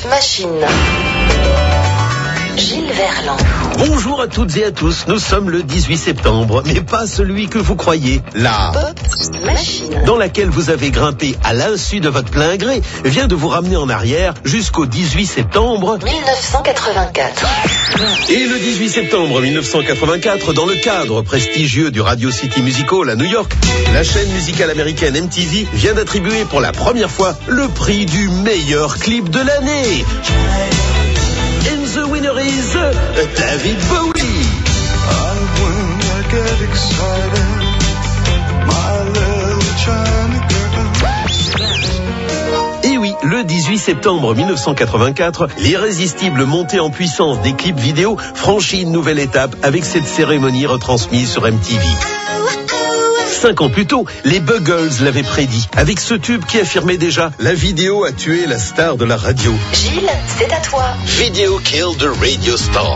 Machine. Gilles Verland. Bonjour à toutes et à tous, nous sommes le 18 septembre, mais pas celui que vous croyez. La Pop Machine, dans laquelle vous avez grimpé à l'insu de votre plein gré, vient de vous ramener en arrière jusqu'au 18 septembre 1984. Et le 18 septembre 1984, dans le cadre prestigieux du Radio City Music Hall à New York, la chaîne musicale américaine MTV vient d'attribuer pour la première fois le prix du meilleur clip de l'année. And the winner is David Bowie. Et oui, le 18 septembre 1984, l'irrésistible montée en puissance des clips vidéo franchit une nouvelle étape avec cette cérémonie retransmise sur MTV. 5 ans plus tôt, les Buggles l'avaient prédit, avec ce tube qui affirmait déjà « La vidéo a tué la star de la radio ». Gilles, c'est à toi. Video killed the radio star.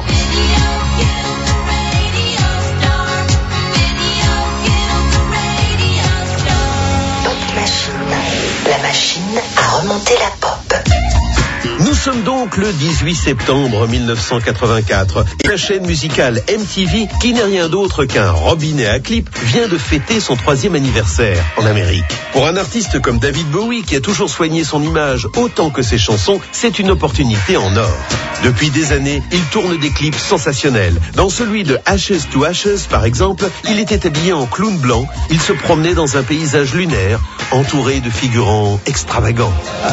Pop Machine, la machine à remonter la pop. Nous sommes donc le 18 septembre 1984 et la chaîne musicale MTV, qui n'est rien d'autre qu'un robinet à clips, vient de fêter son 3e anniversaire en Amérique. Pour un artiste comme David Bowie, qui a toujours soigné son image autant que ses chansons, c'est une opportunité en or. Depuis des années, il tourne des clips sensationnels. Dans celui de Ashes to Ashes, par exemple, il était habillé en clown blanc, il se promenait dans un paysage lunaire, entouré de figurants extravagants.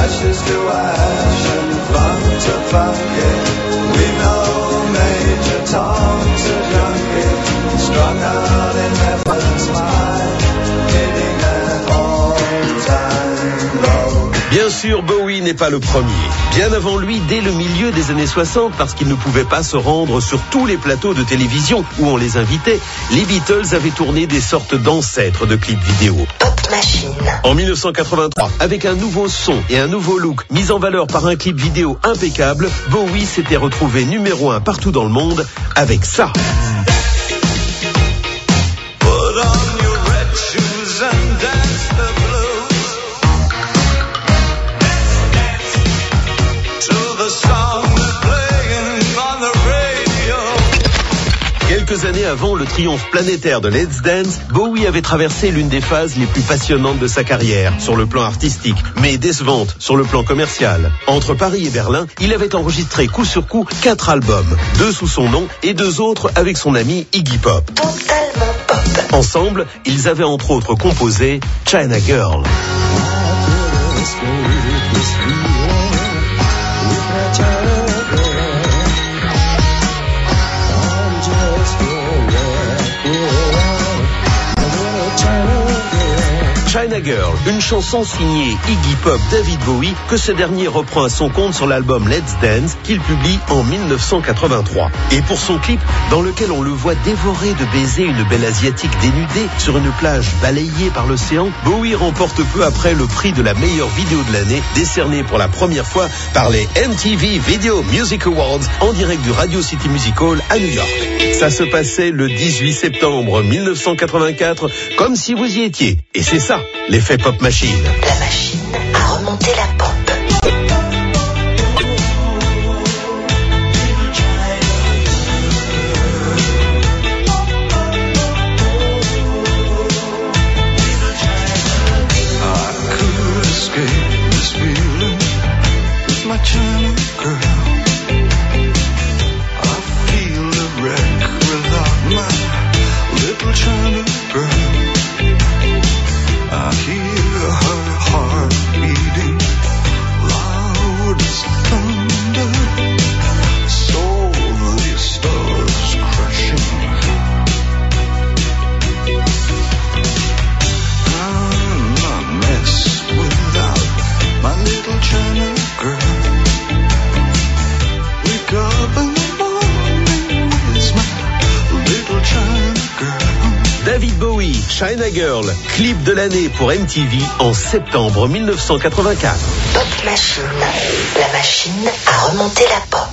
Bien sûr, Bowie n'est pas le premier. Bien avant lui, dès le milieu des années 60, parce qu'il ne pouvait pas se rendre sur tous les plateaux de télévision où on les invitait, les Beatles avaient tourné des sortes d'ancêtres de clips vidéo. Pop Machine. En 1983, avec un nouveau son et un nouveau look mis en valeur par un clip vidéo impeccable, Bowie s'était retrouvé numéro 1 partout dans le monde avec ça. Quelques années avant le triomphe planétaire de Let's Dance, Bowie avait traversé l'une des phases les plus passionnantes de sa carrière, sur le plan artistique, mais décevante sur le plan commercial. Entre Paris et Berlin, il avait enregistré coup sur coup 4 albums, 2 sous son nom et 2 autres avec son ami Iggy Pop. Totalement pop. Ensemble, ils avaient entre autres composé China Girl. China Girl, une chanson signée Iggy Pop David Bowie que ce dernier reprend à son compte sur l'album Let's Dance qu'il publie en 1983. Et pour son clip, dans lequel on le voit dévorer de baisers une belle asiatique dénudée sur une plage balayée par l'océan, Bowie remporte peu après le prix de la meilleure vidéo de l'année, décerné pour la première fois par les MTV Video Music Awards en direct du Radio City Music Hall à New York. Ça se passait le 18 septembre 1984, comme si vous y étiez. Et c'est ça, l'effet Pop Machine. La machine à remonter la pop. David Bowie, China Girl, clip de l'année pour MTV en septembre 1984. Pop Machine, la machine à remonter la pop.